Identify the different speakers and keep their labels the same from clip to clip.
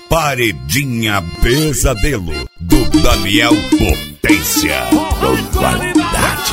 Speaker 1: Paredinha Pesadelo, do Daniel Potência. Com qualidade.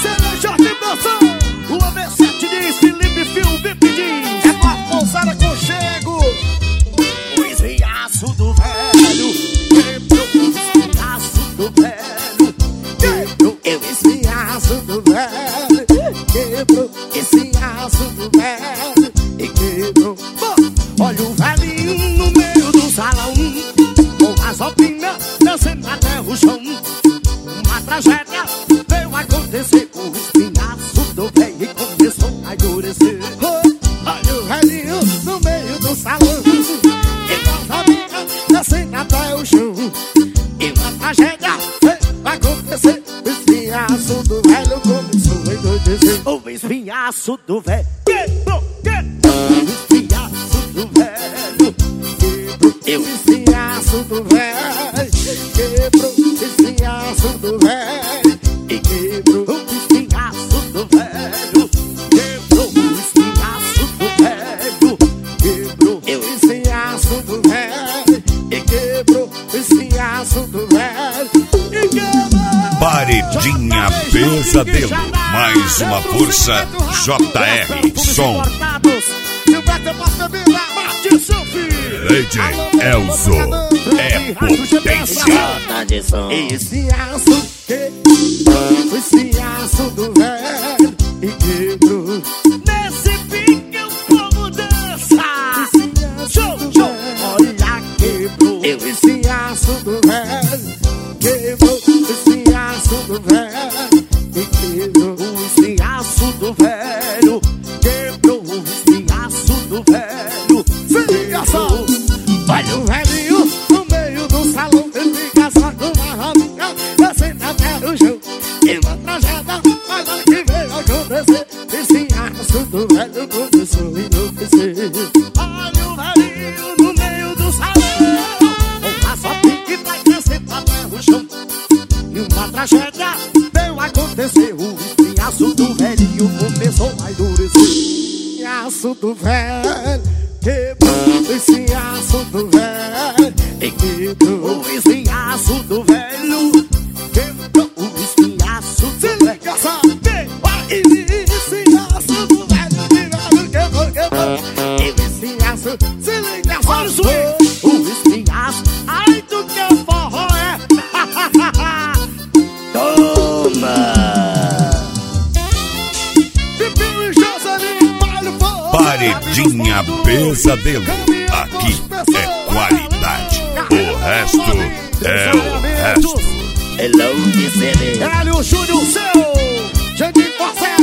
Speaker 2: O AB7 diz, Felipe Fio, VIP diz. É uma pousada com chego. O esriaço do velho quebrou o esriaço do velho. Quebrou o esriaço do velho. Quebrou esse aço do velho. E quebrou. Olha o velhinho no meio do salão, com as roupinhas descendo até o chão. Uma tragédia veio acontecer com o espinhaço do velho e começou a endurecer. Olha o velhinho no meio do salão, com as roupinhas descendo até o chão. E uma tragédia veio acontecer, o espinhaço do velho começou a endurecer. O espinhaço do velho quebrou, o espinhaço do velho quebrou, o espinhaço do velho quebrou, o espinhaço do velho e quebrou o espinhaço do velho, quebrou o espinhaço do velho, quebrou o espinhaço do velho e quebrou o espinhaço do velho e quebrou.
Speaker 1: Paredinha Pesadelo, mais uma força JR Som. DJ Elzo é potência.
Speaker 2: Esse aço quebrou, esse aço do velho e quebrou. Nesse pique o povo dança. Show, show, olha, quebrou. Esse aço do velho quebrou, esse aço do velho e quebrou. Esse aço do velho quebrou, esse aço do velho. Fica só. Olha o velhinho no meio do salão, ele fica só com uma rodinha descendo até o chão. E uma tragédia, olha que veio acontecer, esse aço do velho começou a enlouquecer. Olha o velhinho no meio do salão, com uma só pique vai descendo até o chão. E uma tragédia veio acontecer, o espinhaço do velhinho começou a endurecer. Espinhaço do velho quebrou, esse aço do velho e quebrou o espinhaço do velho, quebrou o espinhaço do velho. Esse aço do velho quebrou, esse aço, se liga só, o espinhaço, ai do que o forró é. Toma!
Speaker 1: Paredinha Pesadelo, aqui é qualidade, o resto é o resto.
Speaker 2: Hello, Hélio Júnior, seu Jandir Forcel.